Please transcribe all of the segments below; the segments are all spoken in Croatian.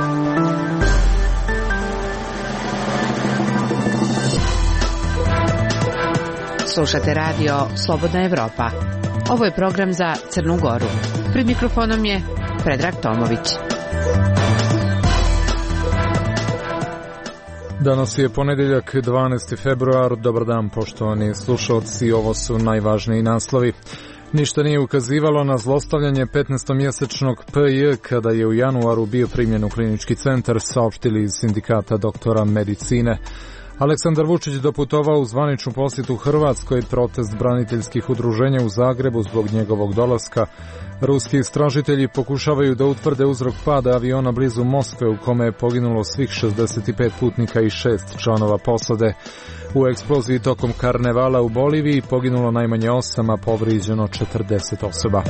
Slušate radio Slobodna Evropa. Ovo je program za Crnu Goru. Pred mikrofonom je Predrag Tomović. Danas je ponedeljak, 12. februar. Dobar dan, poštovani slušalci. Ovo su najvažniji naslovi. Ništa nije ukazivalo na zlostavljanje 15-mjesečnog PJ kada je u januaru bio primljen u klinički centar, saopštili iz sindikata doktora medicine. Aleksandar Vučić doputovao u zvaničnu posjetu Hrvatskoj, protest braniteljskih udruženja u Zagrebu zbog njegovog dolaska. Ruski istražitelji pokušavaju da utvrde uzrok pada aviona blizu Moskve u kome je poginulo svih 65 putnika i 6 članova posade. U eksploziji tokom karnevala u Boliviji poginulo najmanje 8, a povrijeđeno 40 osoba.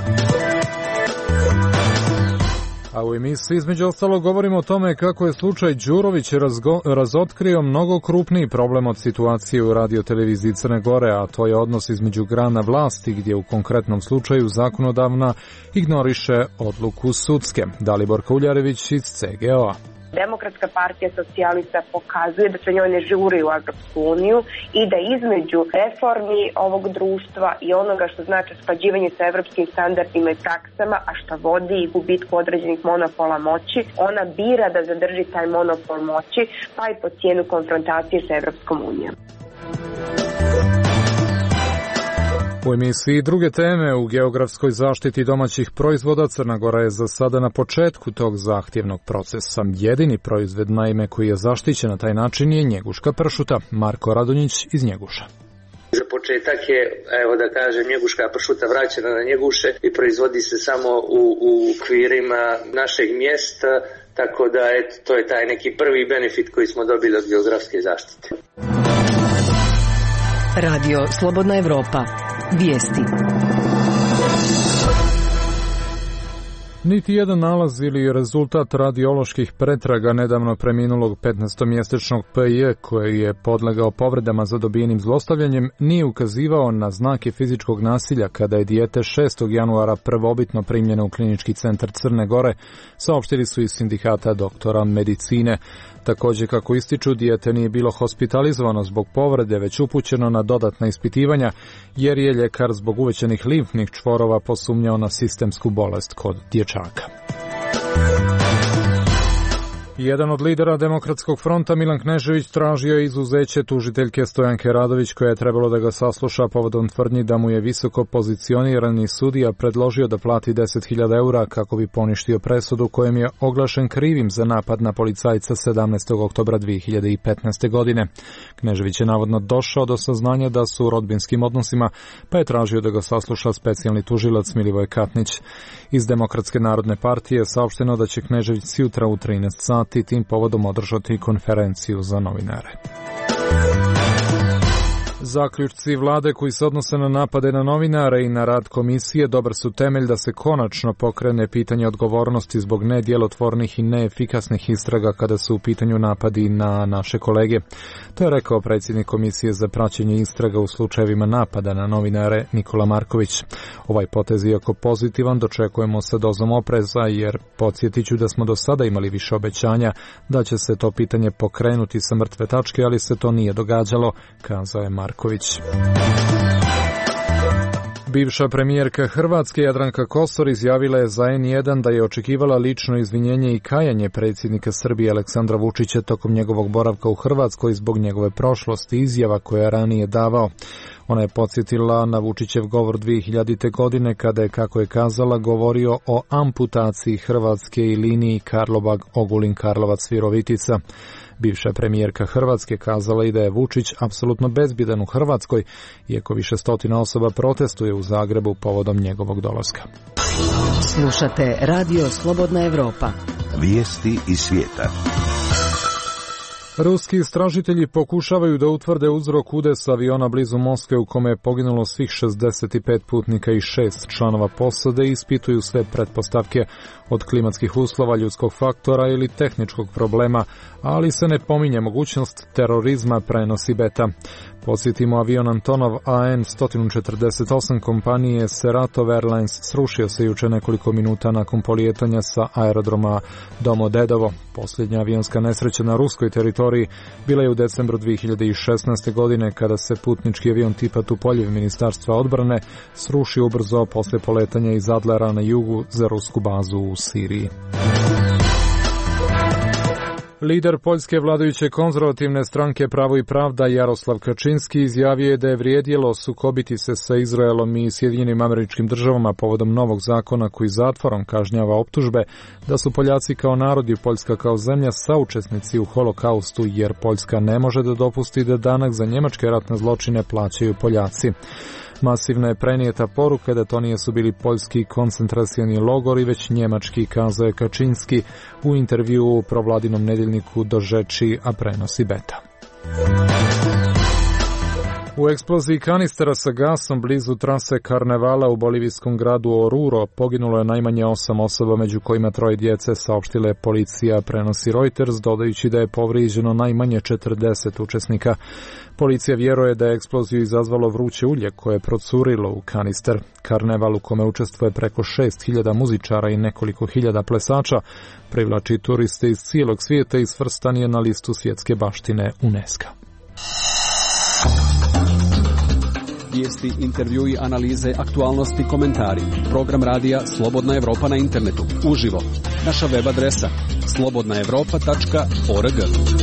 A u emisiji između ostalo govorimo o tome kako je slučaj Đurović razotkrio mnogo krupniji problem od situacije u radioteleviziji Crne Gore, a to je odnos između grana vlasti gdje u konkretnom slučaju zakonodavna ignoriše odluku sudske. Dalibor Kuljarević iz CGO-a. Demokratska partija socijalista pokazuje da se njoj ne žuri u Evropsku uniju i da između reformi ovog društva i onoga što znači usklađivanje sa evropskim standardima i praksama, a što vodi i gubitku određenih monopola moći, ona bira da zadrži taj monopol moći, pa i po cijenu konfrontacije sa Evropskom unijom. U emisiji druge teme, u geografskoj zaštiti domaćih proizvoda Crna Gora je za sada na početku tog zahtjevnog procesa. Jedini proizvod naime koji je zaštićen na taj način je njeguška pršuta. Marko Radonjić iz Njeguša. Za početak je, evo da kažem, njeguška pršuta vraćena na Njeguše i proizvodi se samo u okvirima našeg mjesta, tako da to je taj neki prvi benefit koji smo dobili od geografske zaštite. Radio Slobodna Evropa. Vijesti. Niti jedan nalaz ili rezultat radioloških pretraga nedavno preminulog 15-mjesečnog PJ koji je podlegao povredama za dobijenim zlostavljanjem nije ukazivao na znake fizičkog nasilja kada je dijete 6. januara prvobitno primljeno u klinički centar Crne Gore, saopštili su iz sindikata doktora medicine. Također, kako ističu, dijete nije bilo hospitalizovano zbog povrede, već upućeno na dodatna ispitivanja, jer je ljekar zbog uvećanih limfnih čvorova posumnjao na sistemsku bolest kod dječaka. Jedan od lidera Demokratskog fronta, Milan Knežević, tražio je izuzeće tužiteljke Stojanke Radović, koja je trebalo da ga sasluša povodom tvrdnji da mu je visoko pozicionirani sudija predložio da plati 10.000 eura kako bi poništio presudu kojem je oglašen krivim za napad na policajca 17. oktobra 2015. godine. Knežević je navodno došao do saznanja da su u rodbinskim odnosima, pa je tražio da ga sasluša specijalni tužilac Milivoj Katnić. Iz Demokratske narodne partije saopšteno da će Knežević sutra u 13 sati tim povodom održati konferenciju za novinare. Zaključci vlade koji se odnose na napade na novinare i na rad komisije dobar su temelj da se konačno pokrene pitanje odgovornosti zbog nedjelotvornih i neefikasnih istraga kada su u pitanju napadi na naše kolege. To je rekao predsjednik Komisije za praćenje istraga u slučajevima napada na novinare Nikola Marković. Ovaj potez, iako pozitivan, dočekujemo sa dozom opreza, jer podsjetit ću da smo do sada imali više obećanja da će se to pitanje pokrenuti sa mrtve tačke, ali se to nije događalo, kazao je Marković. Bivša premijerka Hrvatske Jadranka Kosor izjavila je za N1 da je očekivala lično izvinjenje i kajanje predsjednika Srbije Aleksandra Vučića tokom njegovog boravka u Hrvatskoj zbog njegove prošlosti i izjava koje je ranije davao. Ona je podsjetila na Vučićev govor 2000. godine kada je, kako je kazala, govorio o amputaciji Hrvatske i liniji Karlobag-Ogulin-Karlovac-Virovitica. Bivša premijerka Hrvatske kazala i da je Vučić apsolutno bezbjedan u Hrvatskoj, iako više stotina osoba protestuje u Zagrebu povodom njegovog dolaska. Slušate Radio Slobodna Evropa. Vijesti iz svijeta. Ruski istražitelji pokušavaju da utvrde uzrok udesa aviona blizu Moskve u kome je poginulo svih 65 putnika i 6 članova posade i ispituju sve pretpostavke od klimatskih uslova, ljudskog faktora ili tehničkog problema, ali se ne pominje mogućnost terorizma, prenosi Beta. Podsjetimo, avion Antonov AN-148 kompanije Saratov Airlines srušio se juče nekoliko minuta nakon polijetanja sa aerodroma Domodedovo. Posljednja avionska nesreća na ruskoj teritoriji bila je u decembru 2016. godine kada se putnički avion tipa Tupoljev Ministarstva odbrane srušio ubrzo posle poletanja iz Adlera na jugu za rusku bazu u Siriji. Lider poljske vladajuće konzervativne stranke Pravo i pravda Jaroslav Kačinski izjavio je da je vrijedilo sukobiti se sa Izraelom i Sjedinjenim Američkim Državama povodom novog zakona koji zatvorom kažnjava optužbe da su Poljaci kao narod i Poljska kao zemlja saučesnici u holokaustu, jer Poljska ne može da dopusti da danak za njemačke ratne zločine plaćaju Poljaci. Masivna je prenijeta poruka da to nisu bili poljski koncentracioni logori, već njemački, kazao je Kačinski u intervjuu u provladinom nedeljniku Dožeči, a prenosi Beta. U eksploziji kanistera sa gasom blizu trase karnevala u bolivijskom gradu Oruro poginulo je najmanje 8 osoba, među kojima 3 djece, saopštila policija, prenosi Reuters, dodajući da je povrijeđeno najmanje 40 učesnika. Policija vjeruje da je eksploziju izazvalo vruće ulje koje je procurilo u kanister. Karneval, u kome učestvuje preko 6.000 muzičara i nekoliko hiljada plesača, privlači turiste iz cijelog svijeta i svrstan je na listu svjetske baštine UNESCO. Vijesti, intervjui, analize, aktualnosti, komentari. Program radija Slobodna Evropa na internetu. Uživo. Naša web adresa slobodnaevropa.org.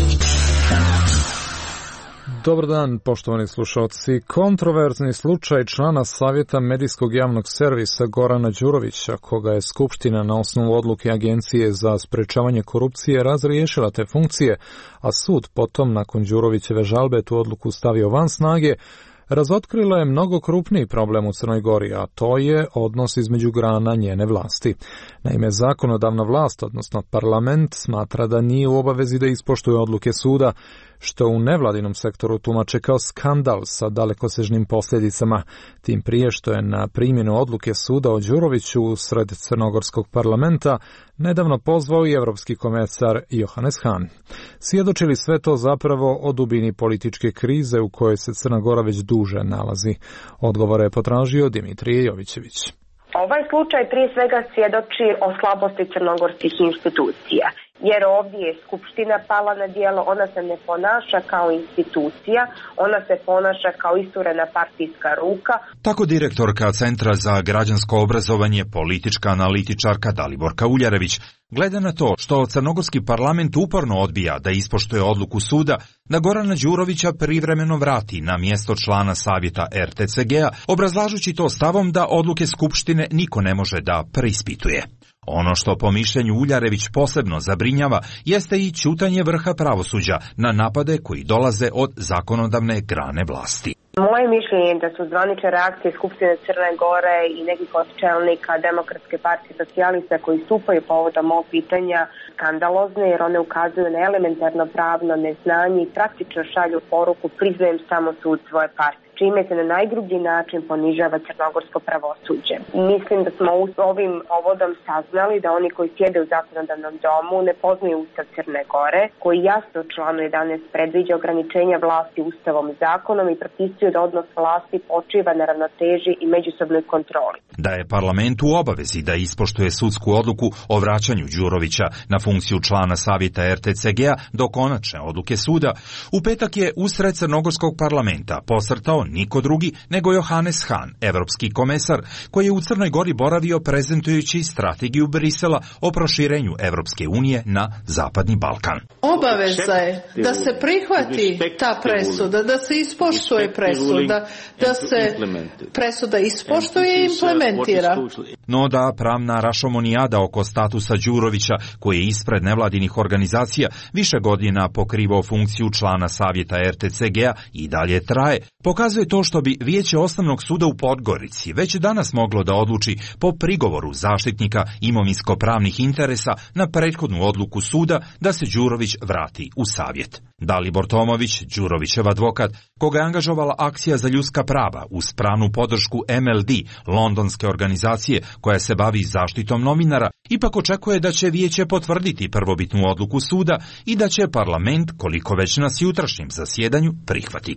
Dobar dan, poštovani slušalci. Kontroverzni slučaj člana Savjeta medijskog javnog servisa Gorana Đurovića, koga je Skupština na osnovu odluke Agencije za sprečavanje korupcije razriješila te funkcije, a sud potom nakon Đurovićeve žalbe tu odluku stavio van snage, razotkrila je mnogo krupniji problem u Crnoj Gori, a to je odnos između grana njene vlasti. Naime, zakonodavna vlast, odnosno parlament, smatra da nije u obavezi da ispoštuje odluke suda, što u nevladinom sektoru tumače kao skandal sa dalekosežnim posljedicama, tim prije što je na primjenu odluke suda o Đuroviću usred crnogorskog parlamenta nedavno pozvao i evropski komesar Johannes Hahn. Svjedočili sve to zapravo o dubini političke krize u kojoj se Crna Gora već duže nalazi. Odgovore je potražio Dimitrije Jovićević. Ovaj slučaj prije svega svjedoči o slabosti crnogorskih institucija, jer ovdje je Skupština pala na djelo, ona se ne ponaša kao institucija, ona se ponaša kao isturena partijska ruka. Tako direktorka Centra za građansko obrazovanje, politička analitičarka Daliborka Uljarević gleda na to što crnogorski parlament uporno odbija da ispoštuje odluku suda da Gorana Đurovića privremeno vrati na mjesto člana savjeta RTCG-a, obrazlažući to stavom da odluke Skupštine niko ne može da preispituje. Ono što po mišljenju Uljarević posebno zabrinjava jeste i ćutanje vrha pravosuđa na napade koji dolaze od zakonodavne grane vlasti. Moje mišljenje je da su zvanične reakcije Skupštine Crne Gore i nekih od čelnika Demokratske partije socijalista koji stupaju povodom ovog pitanja skandalozne, jer one ukazuju na elementarno pravno neznanje i praktično šalju poruku priznajem samo sud svoje partije, čime se na najgrublji način ponižava crnogorsko pravosuđe. Mislim da smo ovim povodom saznali da oni koji sjede u zakonodavnom domu ne poznaju Ustav Crne Gore, koji jasno u članu 11 predviđa ograničenja vlasti Ustavom i zakonom i propisuje da odnos vlasti počiva na ravnoteži i međusobnoj kontroli. Da je parlament u obavezi da ispoštuje sudsku odluku o vraćanju Đurovića na funkciju člana savjeta RTCG-a do konačne odluke suda, u petak je usred crnogorskog parlamenta posrtao niko drugi nego Johannes Hahn, evropski komesar, koji je u Crnoj Gori boravio prezentujući strategiju Brisela o proširenju Evropske unije na Zapadni Balkan. Obaveza je da se prihvati ta presuda, da se ispoštuje presuda, da se presuda ispoštuje i implementira. No da pravna rašomonijada oko statusa Đurovića, koji je ispred nevladinih organizacija više godina pokrivao funkciju člana savjeta RTCG-a i dalje traje, pokazuje to što bi Vijeće Osnovnog suda u Podgorici već danas moglo da odluči po prigovoru zaštitnika imovinsko-pravnih interesa na prethodnu odluku suda da se Đurović vrati u savjet. Dalibor Tomović, Đurovićev advokat, koga je angažovala Akcija za ljudska prava uz pravnu podršku MLD, londonske organizacije koja se bavi zaštitom novinara, ipak očekuje da će vijeće potvrditi prvobitnu odluku suda i da će parlament, koliko već na jutrašnjem zasjedanju, prihvatiti.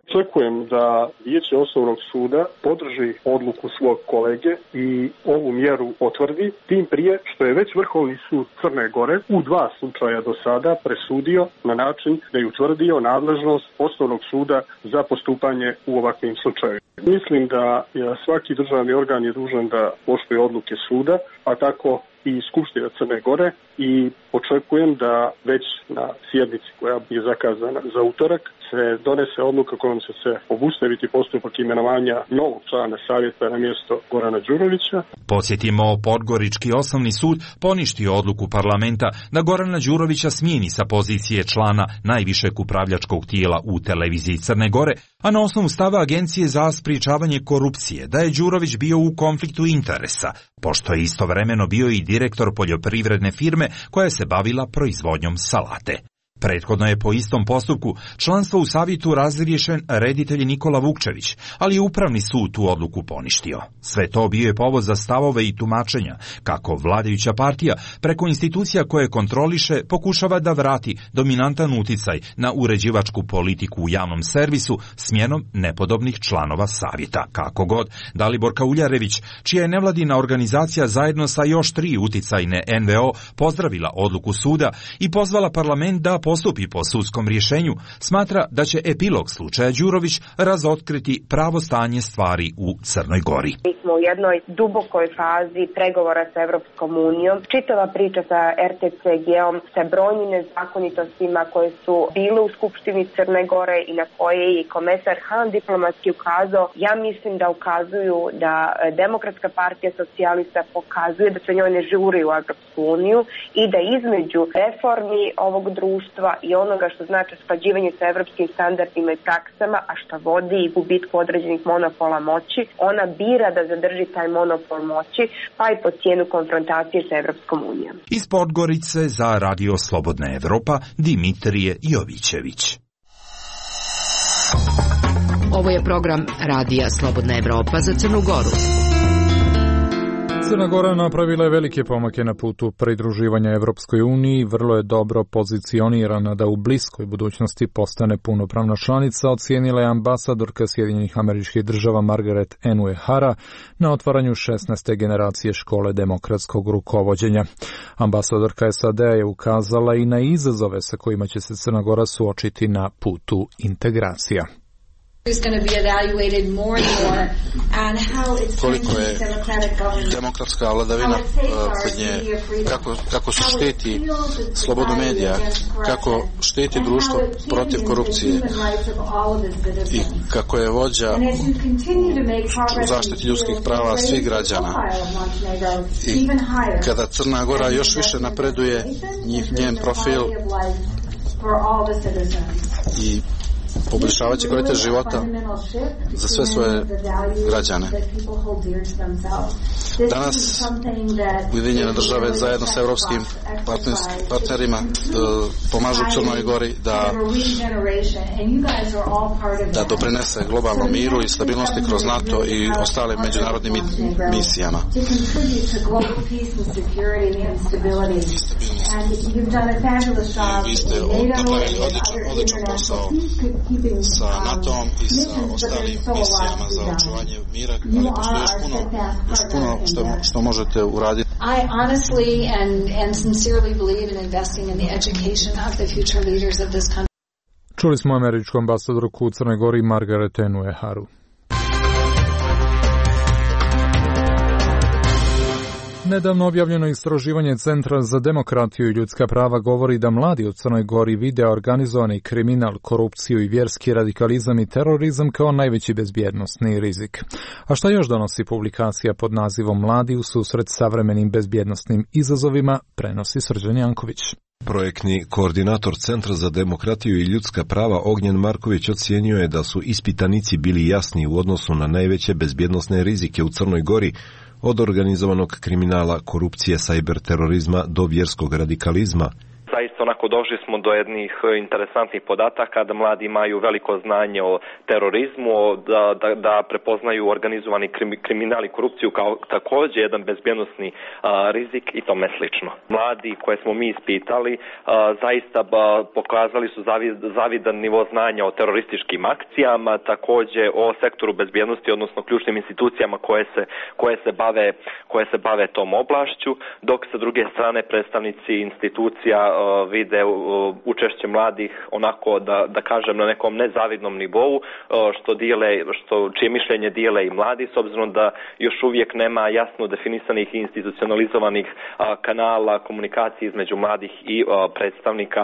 Očekujem da Vijeće osnovnog suda podrži odluku svog kolege i ovu mjeru potvrdi, tim prije što je već Vrhovni sud Crne Gore u 2 slučaja do sada presudio na način da je utvrdio nadležnost osnovnog suda za postupanje u ovakvim slučajevima. Mislim da svaki državni organ je dužan da poštuje odluke suda, a tako i Skupština Crne Gore, i očekujem da već na sjednici koja je zakazana za utorak se donese odluka kojom će se obustaviti postupak imenovanja novog člana savjeta na mjesto Gorana Đurovića. Podsjetimo, Podgorički osnovni sud poništio odluku parlamenta da Gorana Đurovića smijeni sa pozicije člana najvišeg upravljačkog tijela u televiziji Crne Gore, a na osnovu stava Agencije za sprječavanje korupcije da je Đurović bio u konfliktu interesa, pošto je istovremeno bio i direktor poljoprivredne firme koja se bavila proizvodnjom salate. Prethodno je po istom postupku članstvo u savjetu razriješen reditelj Nikola Vukčević, ali je Upravni sud tu odluku poništio. Sve to bio je povod za stavove i tumačenja kako vladajuća partija preko institucija koje kontroliše pokušava da vrati dominantan uticaj na uređivačku politiku u javnom servisu smjenom nepodobnih članova savjeta. Kako god, Dalibor Kauljarević, čija je nevladina organizacija zajedno sa još 3 uticajne NVO pozdravila odluku suda i pozvala parlament da postupi po sudskom rješenju, smatra da će epilog slučaja Đurović razotkriti pravo stanje stvari u Crnoj Gori. Mi smo u jednoj dubokoj fazi pregovora sa Evropskom unijom. Čitava priča sa RTCG-om, sa brojnim nezakonitostima koje su bile u Skupštini Crne Gore i na koje je komesar Han diplomatski ukazao, ja mislim da ukazuju da Demokratska partija socijalista pokazuje da se njoj ne žuri u Evropsku uniju i da između reformi ovog društva i onoga što znači usklađivanje sa evropskim standardima i praksama, a što vodi i gubitku određenih monopola moći, ona bira da zadrži taj monopol moći, pa i po cijenu konfrontacije sa Evropskom unijom. Iz Podgorice za Radio Slobodna Evropa, Dimitrije Jovićević. Ovo je program Radija Slobodna Evropa za Crnu Goru. Crna Gora napravila je velike pomake na putu pridruživanja Evropskoj uniji, vrlo je dobro pozicionirana da u bliskoj budućnosti postane punopravna članica, ocijenila je ambasadorka Sjedinjenih Američkih Država Margaret N. O'Hara na otvaranju 16. generacije škole demokratskog rukovođenja. Ambasadorka SAD-a je ukazala i na izazove sa kojima će se Crna Gora suočiti na putu integracija. Koliko je demokratska vladavina kod nje, kako se štiti slobodu medija, kako štiti društvo protiv korupcije i kako je vođa u zaštiti ljudskih prava svih građana. I kada Crna Gora još više napreduje, njen profil i poboljšavat će kvalitet života za sve svoje građane. Danas Ujedinjene države zajedno sa evropskim partnerima pomažu Crnoj Gori da doprinese globalnom miru i stabilnosti kroz NATO i ostalim međunarodnim misijama. Vi ste napravili odličan posao sa NATO-om i sa ostalim misijama za očuvanje mira, ali postoji još puno što možete uraditi. I honestly and sincerely believe in investing in the education of the future leaders of this country. Čuli smo američku ambasadorku u Crnoj Gori Margaret N. O'Haru. Nedavno objavljeno istraživanje Centra za demokratiju i ljudska prava govori da mladi u Crnoj Gori vide organizovani kriminal, korupciju i vjerski radikalizam i terorizam kao najveći bezbjednosni rizik. A šta još donosi publikacija pod nazivom Mladi u susret savremenim bezbjednosnim izazovima, prenosi Srđan Janković. Projektni koordinator Centra za demokratiju i ljudska prava Ognjen Marković ocijenio je da su ispitanici bili jasni u odnosu na najveće bezbjednosne rizike u Crnoj Gori, od organizovanog kriminala, korupcije, sajber terorizma do vjerskog radikalizma. zaista onako došli smo do jednih interesantnih podataka da mladi imaju veliko znanje o terorizmu, da prepoznaju organizovani kriminal i korupciju kao također jedan bezbjednosni rizik i tome slično. Mladi koje smo mi ispitali zaista pokazali su zavidan nivo znanja o terorističkim akcijama, također o sektoru bezbjednosti, odnosno ključnim institucijama koje se bave tom oblašću, dok sa druge strane predstavnici institucija vide učešće mladih onako da kažem na nekom nezavidnom nivou, čije mišljenje dijele i mladi, s obzirom da još uvijek nema jasno definisanih i institucionalizovanih kanala komunikacije između mladih i predstavnika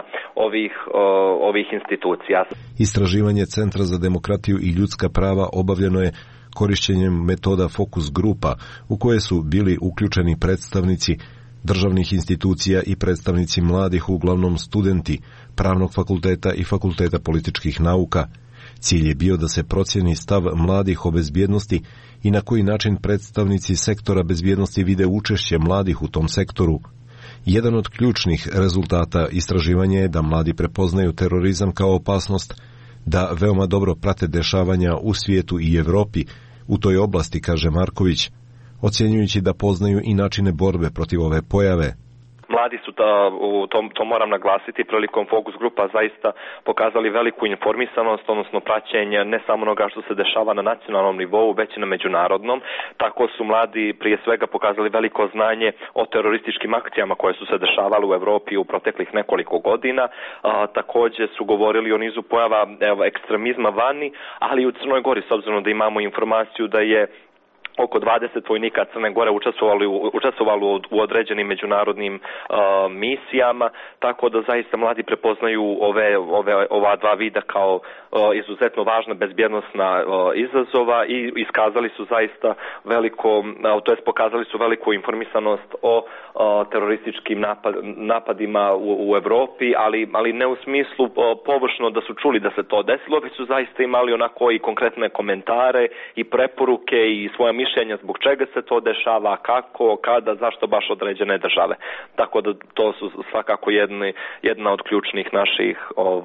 ovih institucija. Istraživanje Centra za demokratiju i ljudska prava obavljeno je korišćenjem metoda fokus grupa u koje su bili uključeni predstavnici državnih institucija i predstavnici mladih, uglavnom studenti Pravnog fakulteta i Fakulteta političkih nauka. Cilj je bio da se procijeni stav mladih o bezbjednosti i na koji način predstavnici sektora bezbjednosti vide učešće mladih u tom sektoru. Jedan od ključnih rezultata istraživanja je da mladi prepoznaju terorizam kao opasnost, da veoma dobro prate dešavanja u svijetu i Europi u toj oblasti, kaže Marković, ocjenjujući da poznaju i načine borbe protiv ove pojave. Mladi su, to moram naglasiti, prilikom fokus grupa zaista pokazali veliku informisanost, odnosno praćenje ne samo onoga što se dešava na nacionalnom nivou, već i na međunarodnom. Tako su mladi prije svega pokazali veliko znanje o terorističkim akcijama koje su se dešavale u Europi u proteklih nekoliko godina. Također su govorili o nizu pojava ekstremizma vani, ali i u Crnoj Gori, s obzirom da imamo informaciju da je oko 20 vojnika Crne Gore učestvovalo u određenim međunarodnim misijama, tako da zaista mladi prepoznaju ova dva vida kao izuzetno važna bezbjednosna izazova i iskazali su zaista pokazali su veliku informisanost o terorističkim napadima u Europi, ali ne u smislu površno da su čuli da se to desilo, već su zaista imali onako i konkretne komentare i preporuke i svoja mišljenja zbog čega se to dešava, kako, kada, zašto baš određene države. Tako da to su svakako jedna od ključnih naših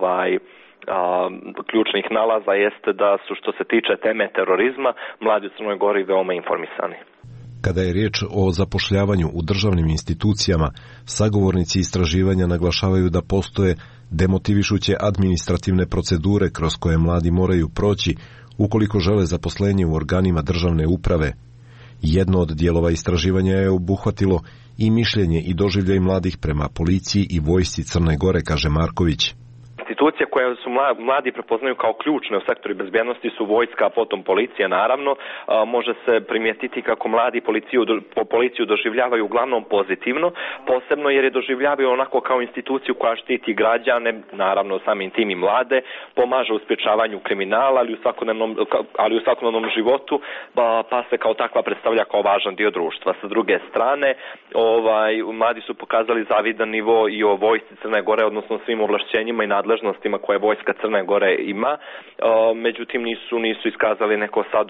ključnih nalaza jeste da su, što se tiče teme terorizma, mladi u Crnoj Gori veoma informisani. Kada je riječ o zapošljavanju u državnim institucijama, sagovornici istraživanja naglašavaju da postoje demotivišuće administrativne procedure kroz koje mladi moraju proći ukoliko žele zaposlenje u organima državne uprave. Jedno od dijelova istraživanja je obuhvatilo i mišljenje i doživljaj mladih prema policiji i vojsci Crne Gore, kaže Marković. Institucije koje su mladi prepoznaju kao ključne u sektoru bezbjednosti su vojska, a potom policija, naravno. Može se primijetiti kako mladi policiju doživljavaju uglavnom pozitivno, posebno jer je doživljavaju onako kao instituciju koja štiti građane, naravno samim tim i mlade, pomaže u sprječavanju kriminala, ali u svakodnevnom životu, pa se kao takva predstavlja kao važan dio društva. Sa druge strane, mladi su pokazali zavidan nivo i o vojsci Crne Gore, odnosno svim ovlašćenjima i nadležnostima koje vojska Crne Gore ima, međutim nisu iskazali neko sad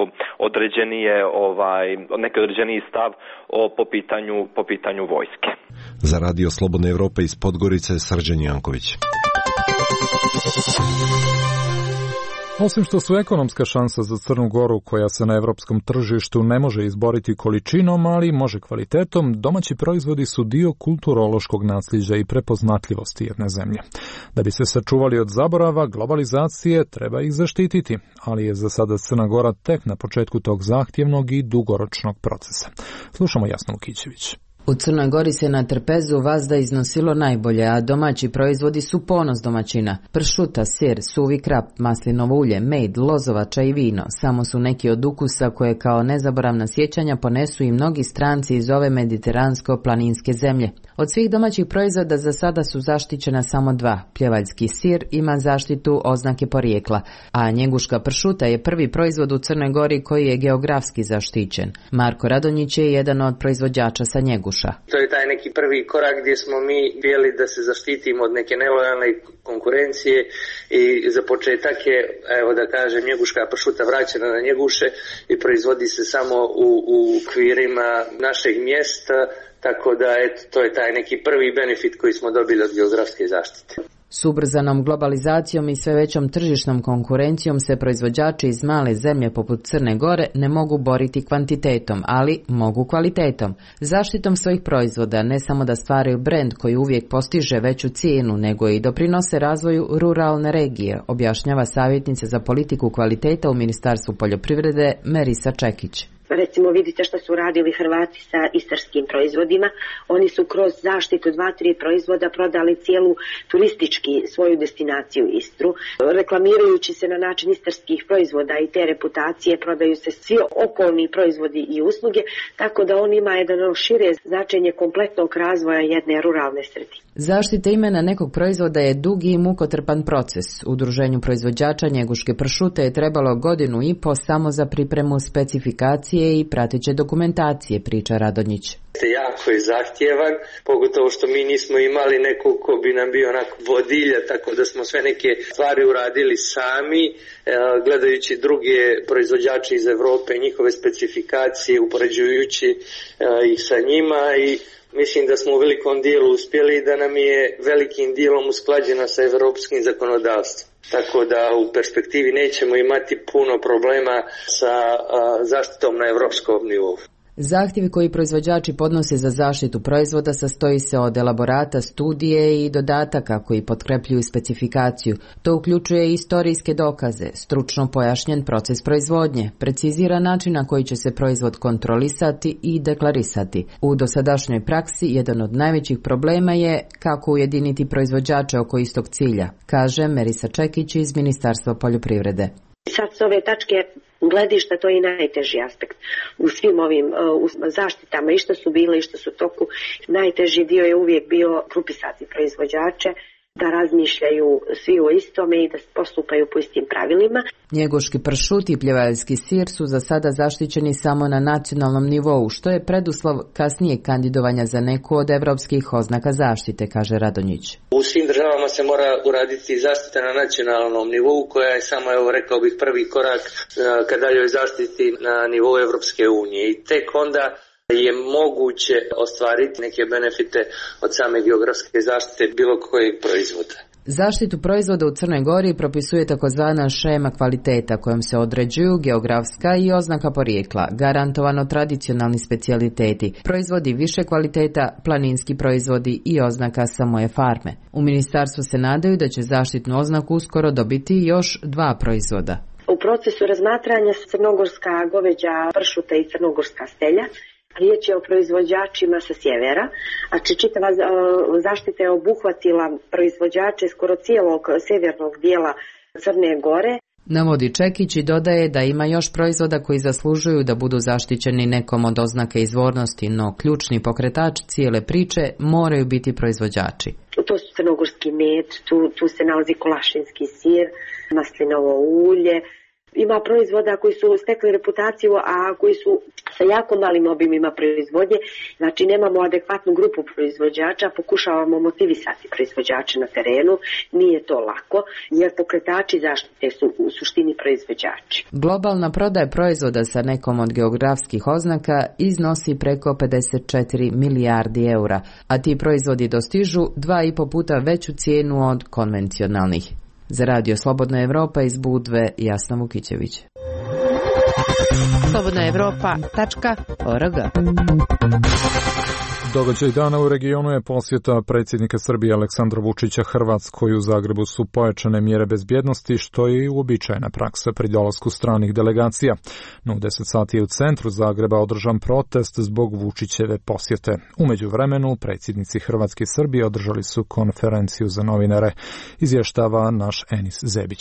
neki određeniji stav po pitanju vojske. Za Radio Slobodna Evropa iz Podgorice, Srđan Janković. Osim što su ekonomska šansa za Crnu Goru, koja se na evropskom tržištu ne može izboriti količinom, ali može kvalitetom, domaći proizvodi su dio kulturološkog nasljeđa i prepoznatljivosti jedne zemlje. Da bi se sačuvali od zaborava, globalizacije, treba ih zaštititi, ali je za sada Crna Gora tek na početku tog zahtjevnog i dugoročnog procesa. Slušamo Jasnu Lukićević. U Crnoj Gori se na trpezu vazda iznosilo najbolje, a domaći proizvodi su ponos domaćina. Pršuta, sir, suvi krap, maslinovo ulje, med, lozovača i vino samo su neki od ukusa koje kao nezaboravna sjećanja ponesu i mnogi stranci iz ove mediteransko-planinske zemlje. Od svih domaćih proizvoda za sada su zaštićena samo dva. Pljevaljski sir ima zaštitu oznake porijekla, a njeguška pršuta je prvi proizvod u Crnoj Gori koji je geografski zaštićen. Marko Radonjić je jedan od proizvođača sa Njeguša. sluša. To je taj neki prvi korak gdje smo mi bili da se zaštitimo od neke nelojalne konkurencije i za početak je, evo da kažem, njeguška pršuta vraćena na njeguše i proizvodi se samo u okvirima našeg mjesta, tako da to je taj neki prvi benefit koji smo dobili od geografske zaštite. S ubrzanom globalizacijom i sve većom tržišnom konkurencijom se proizvođači iz male zemlje poput Crne Gore ne mogu boriti kvantitetom, ali mogu kvalitetom. Zaštitom svojih proizvoda ne samo da stvaraju brend koji uvijek postiže veću cijenu, nego i doprinose razvoju ruralne regije, objašnjava savjetnica za politiku kvaliteta u Ministarstvu poljoprivrede Merisa Čekić. Recimo vidite što su radili Hrvati sa istarskim proizvodima. Oni su kroz zaštitu 2-3 proizvoda prodali cijelu turistički svoju destinaciju Istru. Reklamirajući se na način istarskih proizvoda i te reputacije prodaju se svi okolni proizvodi i usluge, tako da on ima jedan šire značenje kompletnog razvoja jedne ruralne sredine. Zaštita imena nekog proizvoda je dugi i mukotrpan proces. Udruženju proizvođača njeguške pršute je trebalo 1,5 godinu samo za pripremu specifikacije i prateće dokumentacije, priča Radonjić. Jako je zahtjevan, pogotovo što mi nismo imali nekog ko bi nam bio onako vodilja, tako da smo sve neke stvari uradili sami, gledajući druge proizvođače iz Europe, njihove specifikacije, upoređujući ih sa njima i mislim da smo u velikom dijelu uspjeli i da nam je velikim dijelom usklađena sa europskim zakonodavstvom. Tako da u perspektivi nećemo imati puno problema sa zaštitom na europskom nivou. Zahtjevi koji proizvođači podnose za zaštitu proizvoda sastoji se od elaborata, studije i dodataka koji potkrepljuju specifikaciju. To uključuje istorijske dokaze, stručno pojašnjen proces proizvodnje, precizira način na koji će se proizvod kontrolisati i deklarisati. U dosadašnjoj praksi jedan od najvećih problema je kako ujediniti proizvođače oko istog cilja, kaže Merisa Čekić iz Ministarstva poljoprivrede. Sad s ove tačke gledišta to je najteži aspekt u svim ovim zaštitama i što su bile i što su toku. Najteži dio je uvijek bio grupisati proizvođače, da razmišljaju svi o istome i da postupaju po istim pravilima. Njeguški pršut i pljevaljski sir su za sada zaštićeni samo na nacionalnom nivou, što je preduslov kasnijeg kandidovanja za neku od evropskih oznaka zaštite, kaže Radonjić. U svim državama se mora uraditi zaštita na nacionalnom nivou, koja je samo, evo rekao bih, prvi korak ka daljoj zaštiti na nivou Evropske unije. I tek onda je moguće ostvariti neke benefite od same geografske zaštite bilo kojeg proizvoda. Zaštitu proizvoda u Crnoj Gori propisuje takozvana šema kvaliteta kojom se određuju geografska i oznaka porijekla, garantovano tradicionalni specijaliteti, proizvodi više kvaliteta, planinski proizvodi i oznaka sa moje farme. U ministarstvu se nadaju da će zaštitnu oznaku uskoro dobiti još 2 proizvoda. U procesu razmatranja crnogorska goveđa pršuta i crnogorska stelja. Riječ je o proizvođačima sa sjevera, a čitava zaštita je obuhvatila proizvođače skoro cijelog sjevernog dijela Crne Gore. Navodi Čekić i dodaje da ima još proizvoda koji zaslužuju da budu zaštićeni nekom od oznake izvornosti, no ključni pokretač cijele priče moraju biti proizvođači. To su crnogorski med, tu se nalazi kolašinski sir, maslinovo ulje. Ima proizvoda koji su stekli reputaciju, a koji su sa jako malim obimima proizvodnje. Znači nemamo adekvatnu grupu proizvođača, pokušavamo motivisati proizvođače na terenu. Nije to lako, jer pokretači zaštite su u suštini proizvođači. Globalna prodaja proizvoda sa nekom od geografskih oznaka iznosi preko 54 milijardi eura, a ti proizvodi dostižu 2,5 puta veću cijenu od konvencionalnih. Za Radio Slobodna Evropa iz Budve, Jasna Vukićević. slobodnaevropa.org. Događaj dana u regionu je posjeta predsjednika Srbije Aleksandra Vučića Hrvatskoj. U Zagrebu su pojačane mjere bezbjednosti, što je i uobičajena praksa pri dolasku stranih delegacija. No u 10 sati je u centru Zagreba održan protest zbog Vučićeve posjete. U međuvremenu predsjednici Hrvatske i Srbije održali su konferenciju za novinare, izvještava naš Enis Zebić.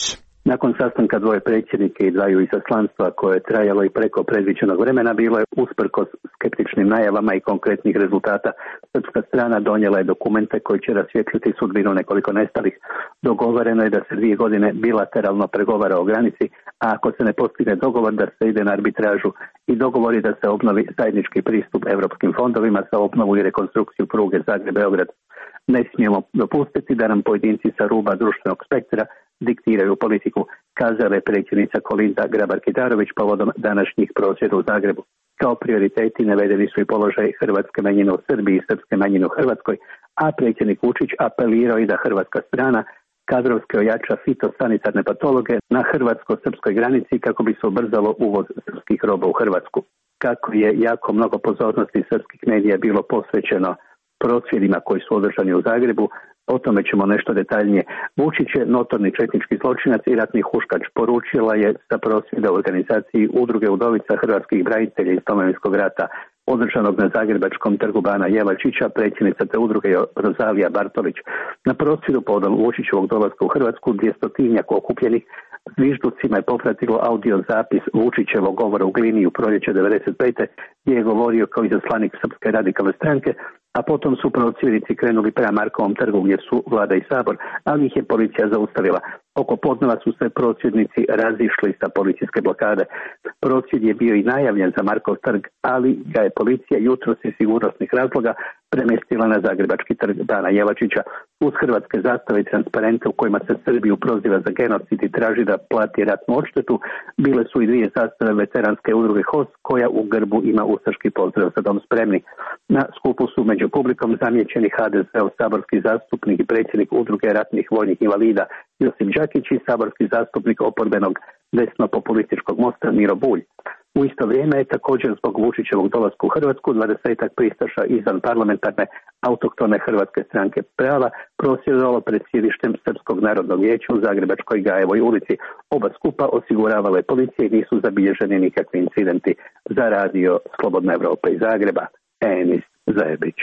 Nakon sastanka dvoje predsjednike i dvaju izaslanstva koje je trajalo i preko predviđenog vremena, bilo je usprkos skeptičnim najavama i konkretnih rezultata. Srpska strana donijela je dokumente koji će rasvijetliti sudbinu nekoliko nestalih. Dogovoreno je da se 2 godine bilateralno pregovara o granici, a ako se ne postigne dogovor da se ide na arbitražu i dogovori da se obnovi zajednički pristup europskim fondovima za obnovu i rekonstrukciju pruge Zagreb-Beograd. Ne smijemo dopustiti da nam pojedinci sa ruba društvenog spektra diktiraju politiku, kazala je predsjednica Kolinda Grabar-Kitarović povodom današnjih prosvjeda u Zagrebu. Kao prioriteti navedeni su i položaj hrvatske manjine u Srbiji i srpske manjine u Hrvatskoj, a predsjednik Vučić apelirao i da hrvatska strana kadrovski ojača fitosanitarne patologe na hrvatsko-srpskoj granici kako bi se ubrzalo uvoz srpskih roba u Hrvatsku. Kako je jako mnogo pozornosti srpskih medija bilo posvećeno prosvjedima koji su održani u Zagrebu, o tome ćemo nešto detaljnije. Vučić je notorni četnički zločinac i ratni huškač, poručila je sa prosvjeda u organizaciji Udruge udovica hrvatskih branitelja iz Domovinskog rata, održanog na Zagrebačkom trgu Bana Jelačića, predsjednica te udruge Rozalija Bartolić. Na prosvjedu povodom Vučićevog dolaska u Hrvatsku 200-tinjak okupljenih zvižducima je popratilo audio zapis Vučićevog govora u Glini u proljeće 1995. gdje je govorio kao izaslanik Srpske radikalne stranke, a potom su prosvjednici krenuli prema Markovom trgu gdje su vlada i sabor, ali ih je policija zaustavila. Oko podneva su se prosvjednici razišli sa policijske blokade. Prosvjed je bio i najavljen za Markov trg, ali ga je policija jutros iz sigurnosnih razloga premjestila na Zagrebački trg Bana Jelačića. Uz hrvatske zastave i transparente u kojima se Srbiju proziva za genocid i traži da plati ratnu odštetu, bile su i 2 zastave veteranske udruge HOS koja u grbu ima ustaški pozdrav za dom spremni. Na skupu su među publikom zamijećeni HDZ-ov saborski zastupnik i predsjednik udruge ratnih vojnih invalida Josip Đakić i saborski zastupnik oporbenog desno-populističkog Mosta Miro Bulj. U isto vrijeme je također zbog Vučićevog dolaska u Hrvatsku 20-ak pristaša izvan parlamentarne autohtone Hrvatske stranke prava prosvjedovalo pred sjedištem Srpskog narodnog vijeća u Zagrebačkoj Gajevoj ulici. Oba skupa osiguravale policije i nisu zabilježeni nikakvi incidenti. Za radio Slobodna Evropa iz Zagreba, Enis Zajebić.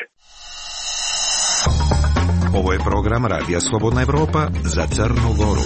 Ovo je program Radija Slobodna Evropa za Crnu Goru.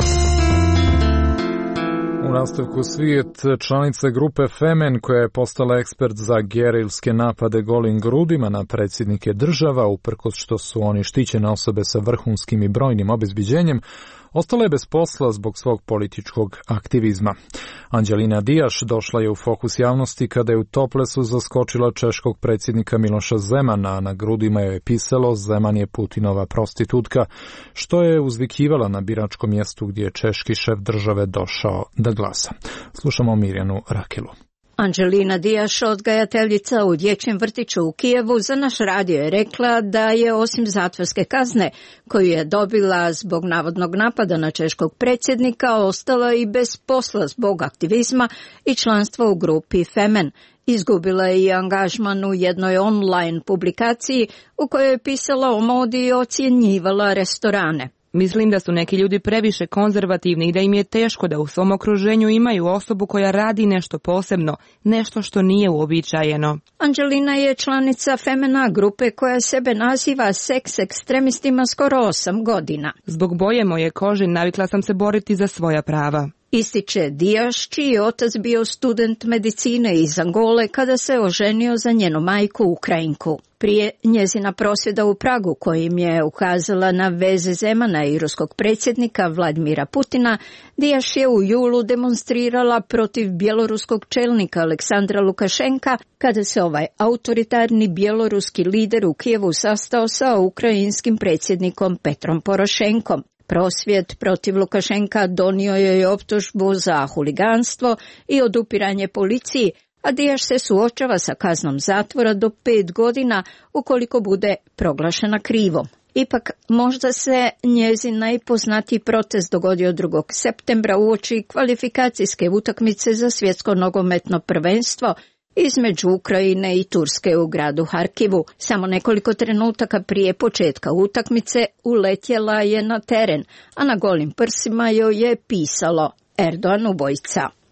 U nastavku svijet, članice grupe Femen, koja je postala ekspert za gerilske napade golim grudima na predsjednike država, uprkos što su oni štićene osobe sa vrhunskim i brojnim obezbiđenjem, ostala je bez posla zbog svog političkog aktivizma. Anđelina Dijaš došla je u fokus javnosti kada je u toplesu zaskočila češkog predsjednika Miloša Zemana, a na grudima je pisalo Zeman je Putinova prostitutka, što je uzvikivala na biračkom mjestu gdje je češki šef države došao da glasa. Slušamo Mirjanu Rakelu. Anđelina Dijaš, odgajateljica u dječjem vrtiću u Kijevu, za naš radio je rekla da je osim zatvorske kazne koju je dobila zbog navodnog napada na češkog predsjednika, ostala i bez posla zbog aktivizma i članstva u grupi Femen. Izgubila je i angažman u jednoj online publikaciji u kojoj je pisala o modi i ocjenjivala restorane. Mislim da su neki ljudi previše konzervativni i da im je teško da u svom okruženju imaju osobu koja radi nešto posebno, nešto što nije uobičajeno. Anđelina je članica Femena, grupe koja sebe naziva seks ekstremistima skoro 8 godina. Zbog boje moje kože navikla sam se boriti za svoja prava. Ističe Dijaš, čiji je otac bio student medicine iz Angole kada se oženio za njenu majku Ukrajinku. Prije njezina prosvjeda u Pragu, kojim je ukazala na veze Zemana i ruskog predsjednika Vladimira Putina, Dijaš je u julu demonstrirala protiv bjeloruskog čelnika Aleksandra Lukašenka kada se ovaj autoritarni bjeloruski lider u Kijevu sastao sa ukrajinskim predsjednikom Petrom Porošenkom. Prosvjed protiv Lukašenka donio je optužbu za huliganstvo i odupiranje policiji, a Dijaš se suočava sa kaznom zatvora do 5 godina ukoliko bude proglašena krivom. Ipak, možda se njezin najpoznatiji protest dogodio 2. septembra uoči kvalifikacijske utakmice za svjetsko nogometno prvenstvo između Ukrajine i Turske u gradu Harkivu. Samo nekoliko trenutaka prije početka utakmice uletjela je na teren, a na golim prsima joj je pisalo Erdogan ubojica.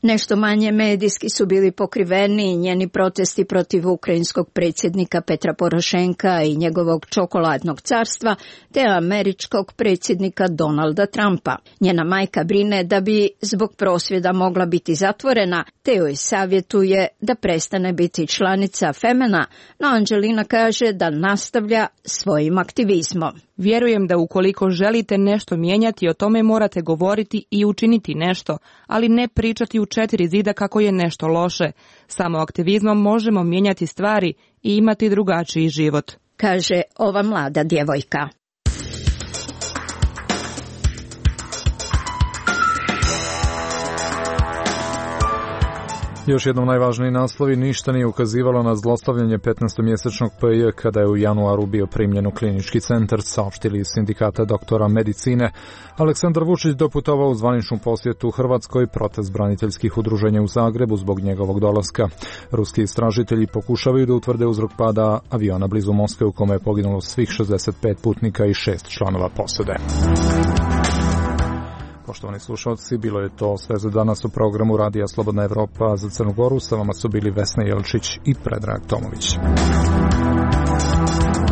Nešto manje medijski su bili pokriveni njeni protesti protiv ukrajinskog predsjednika Petra Porošenka i njegovog čokoladnog carstva, te američkog predsjednika Donalda Trumpa. Njena majka brine da bi zbog prosvjeda mogla biti zatvorena, te joj savjetuje da prestane biti članica Femena, no Angelina kaže da nastavlja svojim aktivizmom. Vjerujem da ukoliko želite nešto mijenjati, o tome morate govoriti i učiniti nešto, ali ne pričati u 4 zida kako je nešto loše. Samo aktivizmom možemo mijenjati stvari i imati drugačiji život, kaže ova mlada djevojka. Još jednom najvažniji naslovi: ništa nije ukazivalo na zlostavljanje 15-mjesečnog PJ kada je u januaru bio primljen u klinički centar, saopštili iz sindikata doktora medicine. Aleksandar Vučić doputovao u zvaničnu posjetu Hrvatskoj, protest braniteljskih udruženja u Zagrebu zbog njegovog dolaska. Ruski istražitelji pokušavaju da utvrde uzrok pada aviona blizu Moskve u kome je poginulo svih 65 putnika i 6 članova posade. Poštovani slušalci, bilo je to sve za danas u programu Radija Slobodna Evropa za Crnu Goru. Sa vama su bili Vesna Jelčić i Predrag Tomović.